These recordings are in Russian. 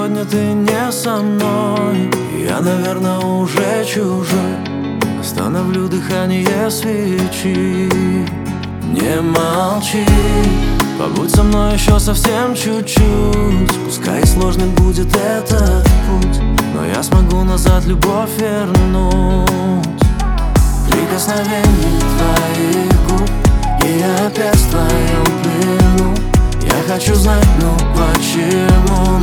сегодня ты не со мной. Я, наверное, уже чужой. Остановлю дыхание свечи. Не молчи, побудь со мной еще совсем чуть-чуть. Пускай сложным будет этот путь, но я смогу назад любовь вернуть. Прикосновение твоих губ, и я опять в твоем плену. Я хочу знать, ну почему,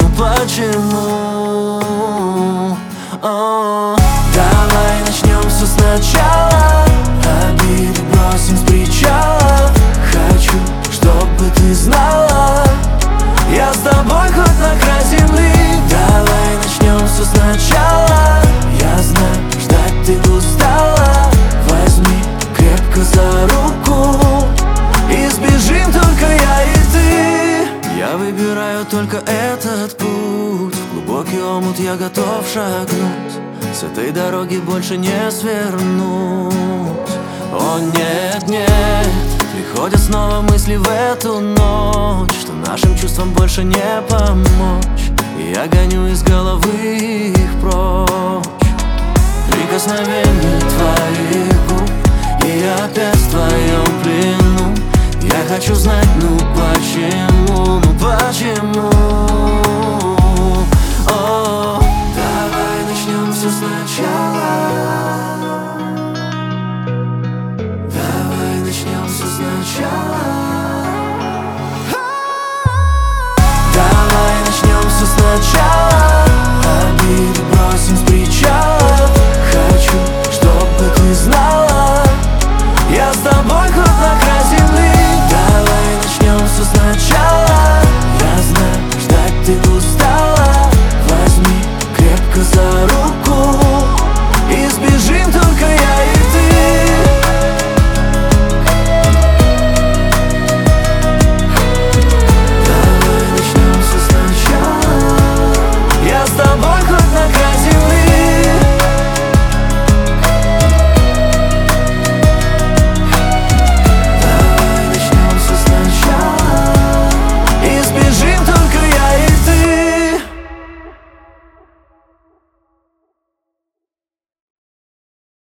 Давай начнем все сначала, обиды бросим с причала. Хочу, чтобы ты знала, я с тобой хоть на край земли. Давай начнем все сначала, я знаю, ждать ты устала. Возьми крепко за руку и сбежим только я и ты. Я выбираю только этот путь, в глубокий омут я готов шагнуть. С этой дороги больше не свернуть. О нет, нет, приходят снова мысли в эту ночь, что нашим чувствам больше не помочь. И я гоню из головы их прочь. Прикосновение твоих губ, и я опять в твоем плену. Я хочу знать, ну почему, давай начнем все сначала. Давай начнем все сначала.